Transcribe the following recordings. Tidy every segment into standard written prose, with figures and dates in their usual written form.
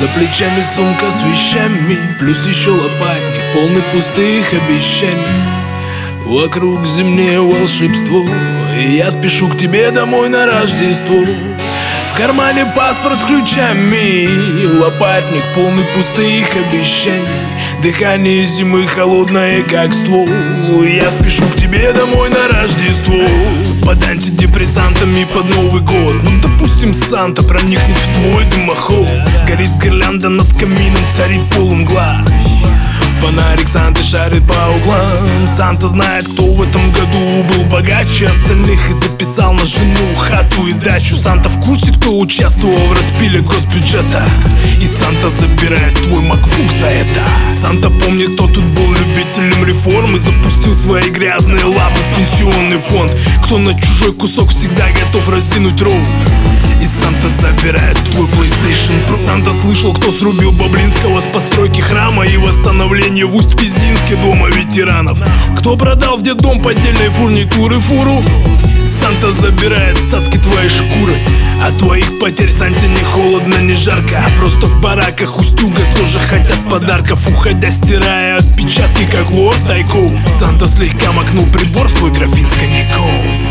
За плечами сумка с вещами, плюс еще лопатник, полный пустых обещаний. Вокруг зимнее волшебство, и я спешу к тебе домой на Рождество. В кармане паспорт с ключами, лопатник, полный пустых обещаний. Дыхание зимы холодное, как ствол. Я спешу к тебе домой на Рождество. Под антидепрессантами под Новый год. Ну, допустим, Санта проникнет в твой дымоход. Горит гирлянда над камином, царит полумгла. Фонарик Санты шарит по углам. Санта знает, кто в этом году был богаче остальных и записал на жену, хату и дачу. Санта в курсе, кто участвовал в распиле госбюджета, и Санта забирает твой макбук за это. Санта помнит, кто тут был любителем реформ и запустил свои грязные лапы в пенсионный фонд. Кто на чужой кусок всегда готов разинуть рот. И Санта забирает твой PlayStation Pro. Санта слышал, кто срубил Баблинского с постройки храма и восстановления в Усть-Пиздинске дома ветеранов. Кто продал в детдом поддельной фурнитуры фуру. Санта забирает цацки твоей шкуры. От твоих потерь Санте не холодно, не жарко, а просто в бараках Устюга тоже хотят подарков, уходя стирая отпечатки, как вор тайком. Санта слегка макнул прибор в твой графин с коньяком.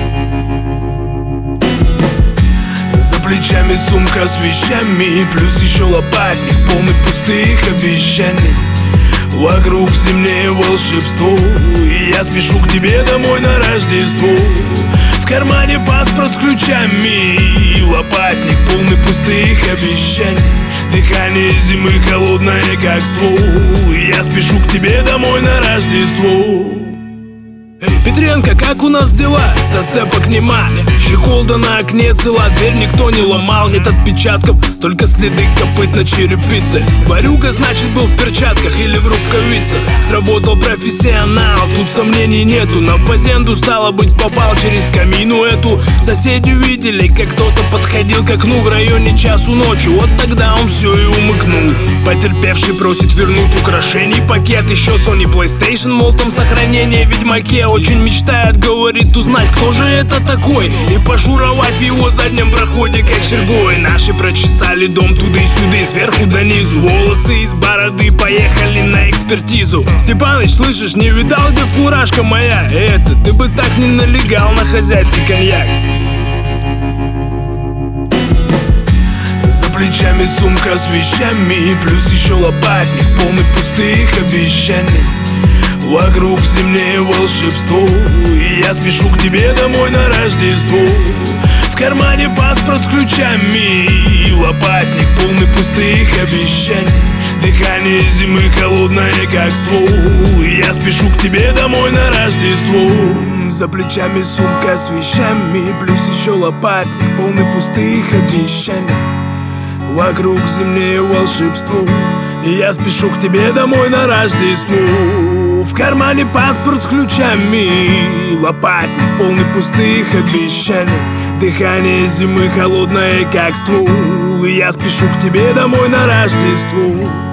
За плечами сумка с вещами, плюс еще лопатник, полный пустых обещаний. Вокруг зимнее волшебство, и я спешу к тебе домой на Рождество. В кармане паспорт с ключами, лопатник, полный пустых обещаний. Дыхание зимы холодное, как ствол, и я спешу к тебе домой на Рождество. Петренко, как у нас дела? Зацепок нема. Щеколда на окне цела, дверь никто не ломал. Нет отпечатков, только следы копыт на черепице. Варюга, значит, был в перчатках или в рукавицах. Сработал профессионал, тут сомнений нету. На фазенду, стало быть, попал через камину эту. Соседи видели, как кто-то подходил к окну в районе часу ночи. Вот тогда он все и умыкнул. Потерпевший просит вернуть украшений пакет. Еще Sony PlayStation, мол, там сохранение в Ведьмаке. Очень мечтает, говорит, узнать, кто же это такой, и пошуровать в его заднем проходе, как Шергой. Наши прочесали дом туда-сюда, сверху до низу. Волосы из бороды поехали на экспертизу. Степаныч, слышишь, не видал, где фуражка моя? Это, ты бы так не налегал на хозяйский коньяк. За плечами сумка с вещами, плюс еще лопатник, полный пустых обещаний. Вокруг зимнее волшебство, и я спешу к тебе домой на Рождество. В кармане паспорт с ключами, лопатник, полный пустых обещаний. Дыхание зимы холодное, как ствол, и я спешу к тебе домой на Рождество. За плечами сумка с вещами, плюс еще лопатник, полный пустых обещаний. Вокруг зимнее волшебство, и я спешу к тебе домой на Рождество. В кармане паспорт с ключами, лопатник, полный пустых обещаний. Дыхание зимы холодное, как ствол, и я спешу к тебе домой на Рождество.